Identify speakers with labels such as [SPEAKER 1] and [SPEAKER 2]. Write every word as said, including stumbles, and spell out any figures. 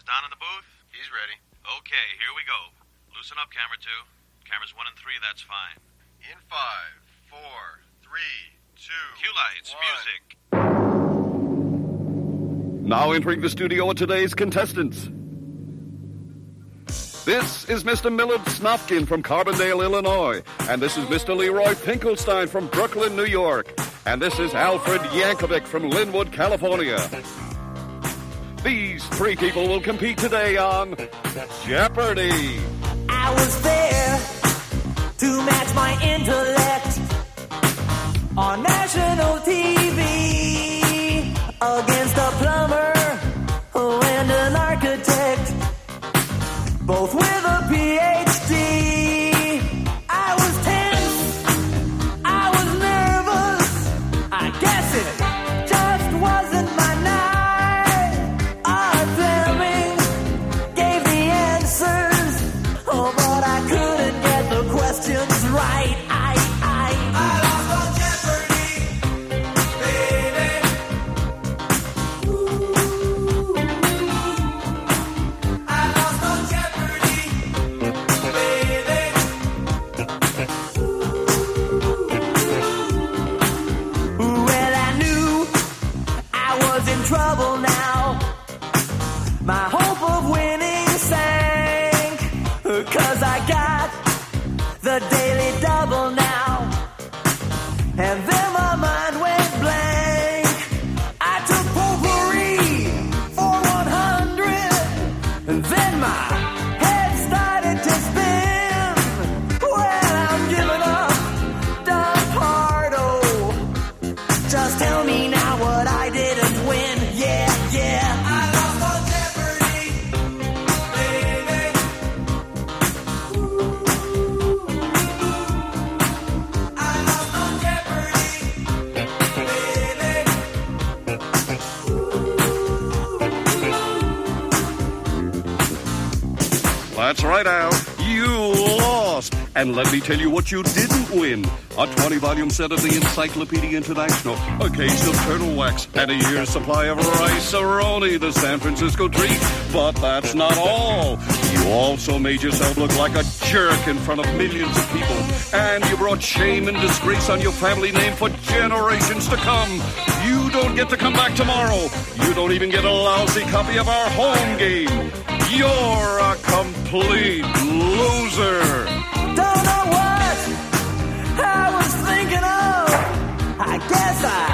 [SPEAKER 1] Don in the booth?
[SPEAKER 2] He's ready.
[SPEAKER 1] Okay, here we go. Loosen up, camera two. Cameras one and three, that's fine.
[SPEAKER 2] In five, four, three, two,
[SPEAKER 1] Cue lights,
[SPEAKER 2] one.
[SPEAKER 1] music.
[SPEAKER 3] Now entering the studio are today's contestants. This is Mister Millard Snopkin from Carbondale, Illinois. And this is Mister Leroy Finkelstein from Brooklyn, New York. And this is Alfred Yankovic from Linwood, California. These three people will compete today on Jeopardy!
[SPEAKER 4] I was there to match my intellect on national T V against a plumber and an architect, both with a P H D. I was tense, I was nervous, I guess it just wasn't my night. Art Fleming gave the answers, oh, but I couldn't get the questions right. I, I, I lost on Jeopardy, baby. Ooh. I lost on Jeopardy, baby. Ooh. Well, I knew I was in trouble now. My hope of winning sank, 'cause I got the daily double now. And then my mind went blank. I took potpourri for one hundred, and then my head started to spin. Well, I'm giving up, Don Pardo. Just tell me now what I didn't win. Yeah, yeah. I lost on Jeopardy, baby. Ooh. I lost on Jeopardy, baby.
[SPEAKER 3] That's right, Al. You lost. And let me tell you what you didn't win. A twenty-volume set of the Encyclopedia International, a case of turtle wax, and a year's supply of rice-a-roni, the San Francisco treat. But that's not all. You also made yourself look like a jerk in front of millions of people. And you brought shame and disgrace on your family name for generations to come. You don't get to come back tomorrow. You don't even get a lousy copy of our home game. You're a complete loser.
[SPEAKER 4] Don't know what I was thinking of. I guess I